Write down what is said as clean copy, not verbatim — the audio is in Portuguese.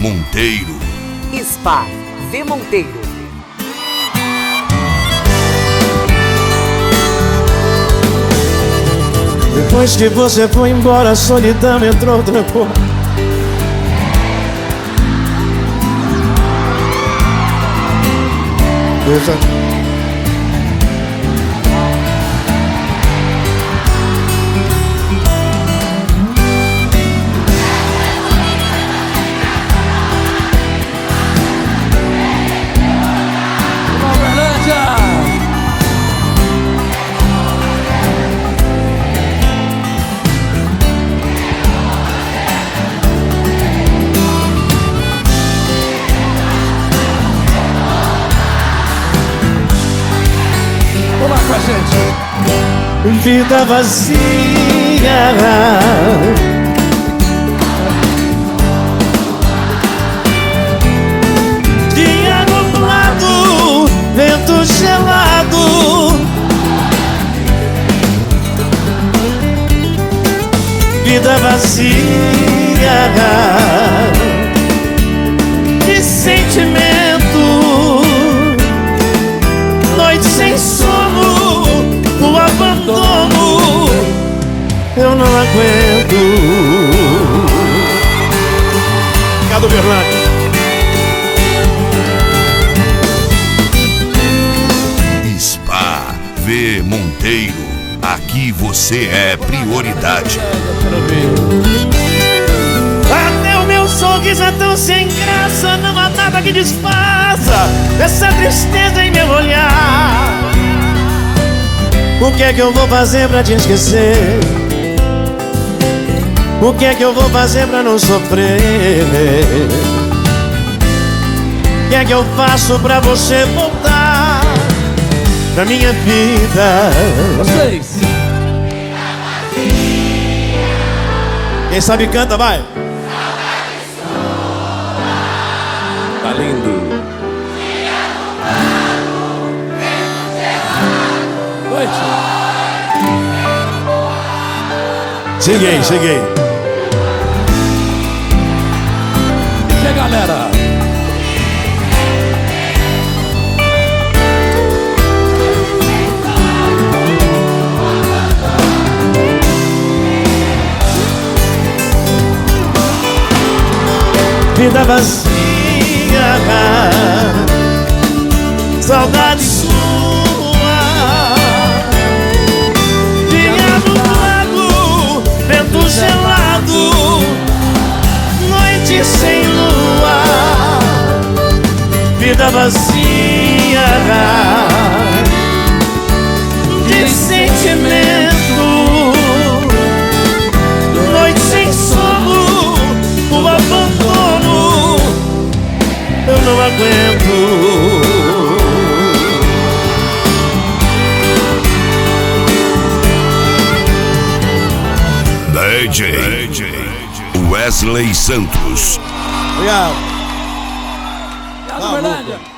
Monteiro. Spa V Monteiro. Depois que você foi embora, a solidão entrou, trancou. Vida vazia, dia nublado, vento gelado. Vida vazia de sentimento, noite sem sono, o abandono, eu não aguento. Cado Bernardo. Spa V Monteiro. Aqui você é prioridade. Até o meu sorriso é tão sem graça, não há nada que disfarça essa tristeza em meu olhar. O que é que eu vou fazer pra te esquecer? O que é que eu vou fazer pra não sofrer? O que é que eu faço pra você voltar pra minha vida? Vocês! Quem sabe canta, vai! Tá lindo! Cheguei. E aí, galera? Vida vazia, saudade sua. Vento gelado, noite sem lua. Vida vazia de sentimento, noite sem sono, o abandono, eu não aguento. DJ Wesley Santos. Obrigado. Berlândia.